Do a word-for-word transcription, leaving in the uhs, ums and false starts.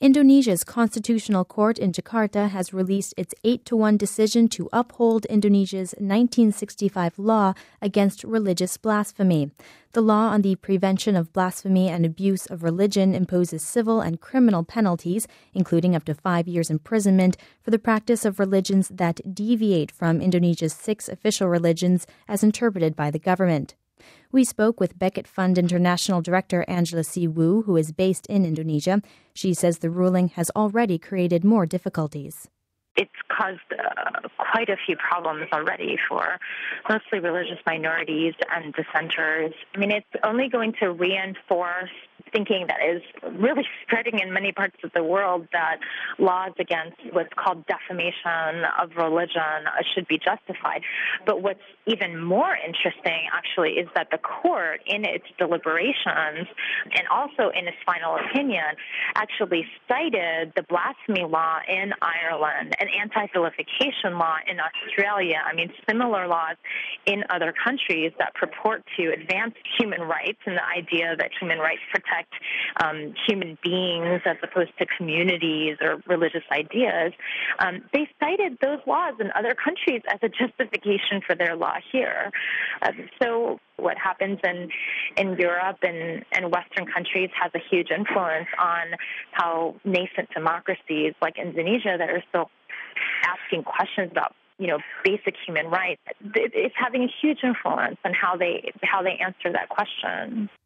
Indonesia's Constitutional Court in Jakarta has released its eight to one decision to uphold Indonesia's nineteen sixty-five law against religious blasphemy. The law on the prevention of blasphemy and abuse of religion imposes civil and criminal penalties, including up to five years imprisonment, for the practice of religions that deviate from Indonesia's six official religions as interpreted by the government. We spoke with Becket Fund International Director Angela C. Wu, who is based in Indonesia. She says the ruling has already created more difficulties. It's caused uh, quite a few problems already for mostly religious minorities and dissenters. I mean, it's only going to reinforce thinking that is really spreading in many parts of the world that laws against what's called defamation of religion should be justified. But what's even more interesting, actually, is that the court, in its deliberations and also in its final opinion, actually cited the blasphemy law in Ireland, an anti-vilification law in Australia. I mean, similar laws in other countries that purport to advance human rights and the idea that human rights protect um, human beings as opposed to communities or religious ideas. Um, they cited those laws in other countries as a justification for their law here. Um, so what happens in, in Europe and, and Western countries has a huge influence on how nascent democracies like Indonesia that are still asking questions about you know, basic human rights, it's having a huge influence on how they how they answer that question.